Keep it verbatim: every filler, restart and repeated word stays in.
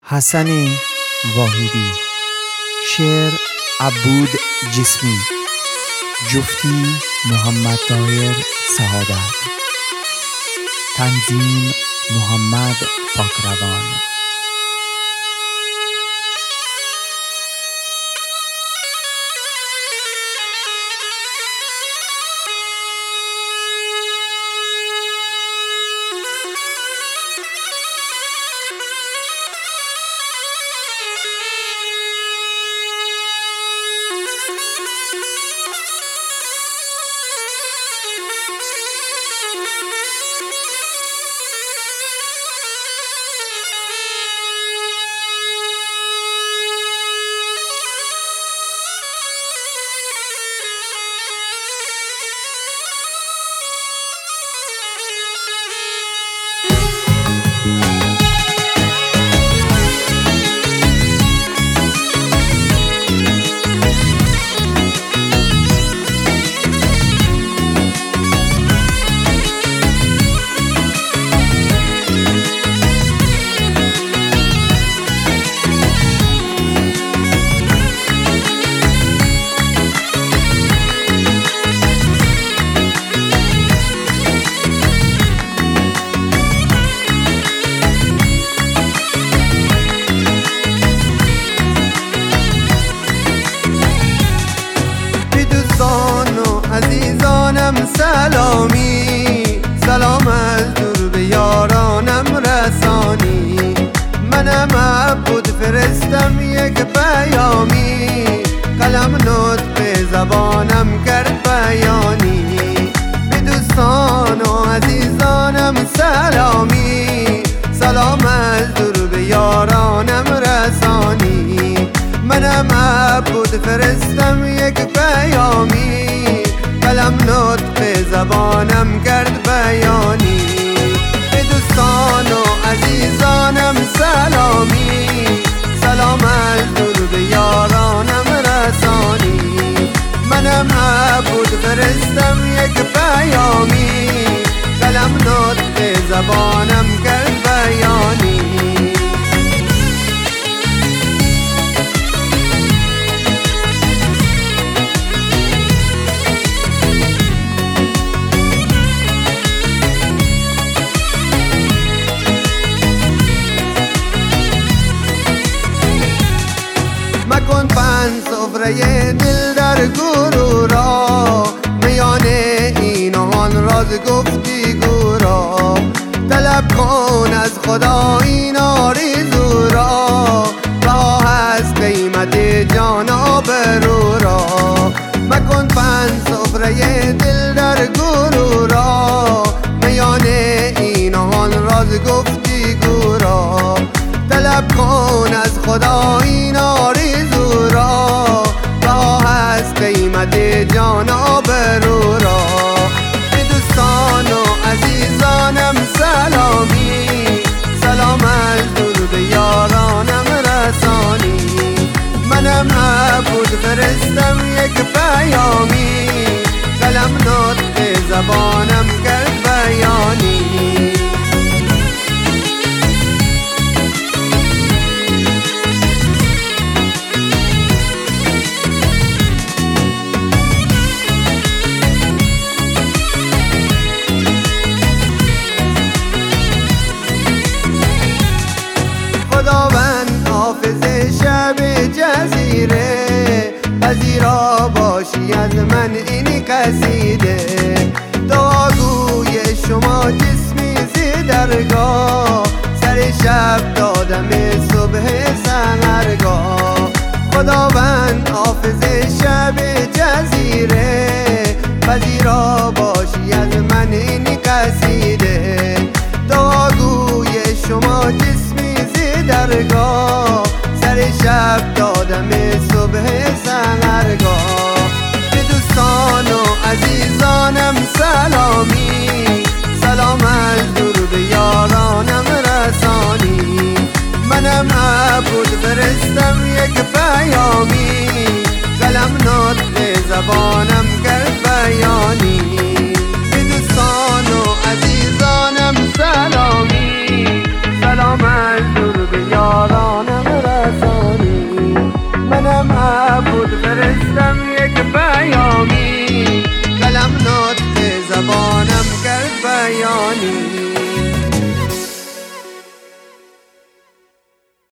حسن واحدی. شعر عبود جسمی. جفتی محمد طاهر سعادت. تنظیم محمد پاکروان. عزیزانم سلامی، سلام از دور به یارانم رسانی. منم عبود فرستم یک پیامی، قلم نطق زبانم کرد بیانی. به دوستان و عزیزانم سلامی، سلام از دور به یارانم رسانی. منم عبود فرستم یک پیامی، قلم نطق زبانم کرد بیانی. به دوستان و عزیزانم سلامی، سلام از دور به یارانم رسانی. منم عبود فرستم یک پیامی، قلم نطق زبانم کرد بیانی. مکن پند سفره دل در گروه را، میان اینان راز گفتگو را. طلب کن از خدا این آرزو را، بها هست قیمت جان آبرو را. مکن پند سفره دل در گروه را، میان اینان راز گفتگو را. طلب کن از خدا این آرزو را، بها هست قیمت جان آبرو را. به دوستان و عزیزانم سلامی، سلام از دور به یارانم رسانی. منم عبود فرستم یک پیامی، قلم نطق زبانم کرد بیانی. خداوند حافظ شب جزیره، پذیرا باشی از من این قصیده. دعاگوی شما جسمی ز درگاه، سر شب دادم صبح سحرگاه. خداوند حافظ شب جزیره، پذیرا باشی از من این قصیده. دعاگوی شما جسمی درگاه، سر شب دادم صبح سحرگاه. به دوستان و عزیزانم سلامی، سلام از دور به یارانم رسانی. منم عبود فرستم یک پیامی، قلم نطق زبانم کرد بیانی. به دوستان و عزیزانم سلامی، سلام از دور به یاران عبود فرستم یک پیامی